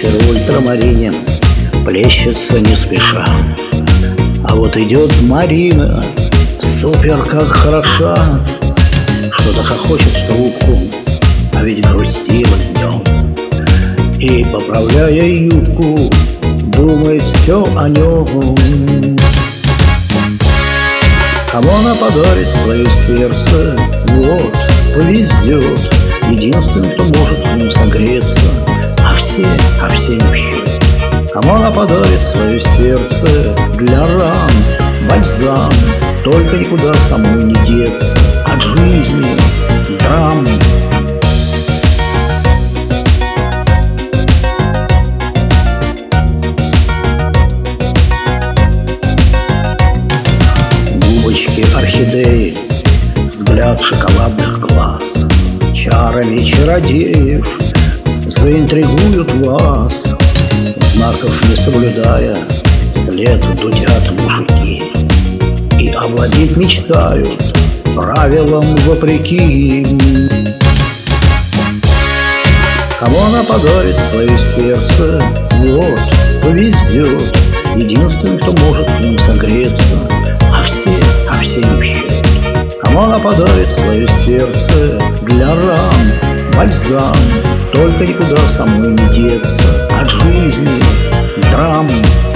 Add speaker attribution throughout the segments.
Speaker 1: ветер в ультрамарине плещется не спеша. А вот идет Марина, супер как хороша. Что-то хохочет в трубку, а ведь грустила днем. И, поправляя юбку, думает все о нем. Кому она подарит свое сердце, вот, повезет. Единственный, кто может в нем согреться, а все не в счет. Кому она подарит свое сердце для ран, бальзам, только никуда самой не деться от жизни драм. Губочки орхидеи, взгляд шоколадных глаз, чарами чародеев заинтригуют вас. Знаков не соблюдая, вслед дудят мужики и овладеть мечтают правилам вопреки. Кому она подарит свое сердце, вот, повезет. Единственный, кто может в нем согреться, а все не в счет. Кому она подарит свое сердце для ран, бальзам, только никуда самой не деться от жизни драм.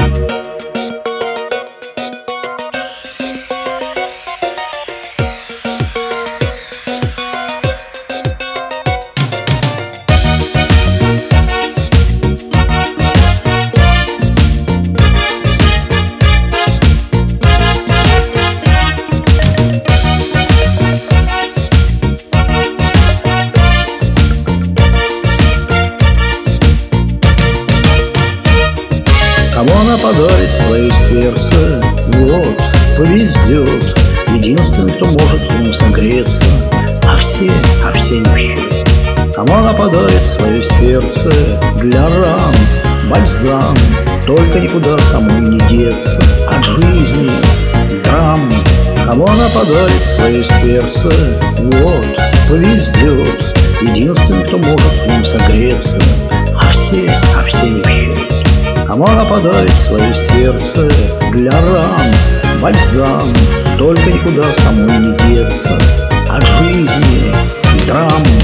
Speaker 1: Кому она подарит свое сердце, вот, повезет. Единственный, кто может в нем согреться, а все не в счет. Кому она подарит свое сердце для ран, бальзам, только никуда самой не деться от жизни драм. Кому она подарит свое сердце, вот, повезет. Единственный, кто может в нем согреться, а все не в счет. Кому она подарит свое сердце для ран, бальзам, только никуда самой не деться от жизни драм.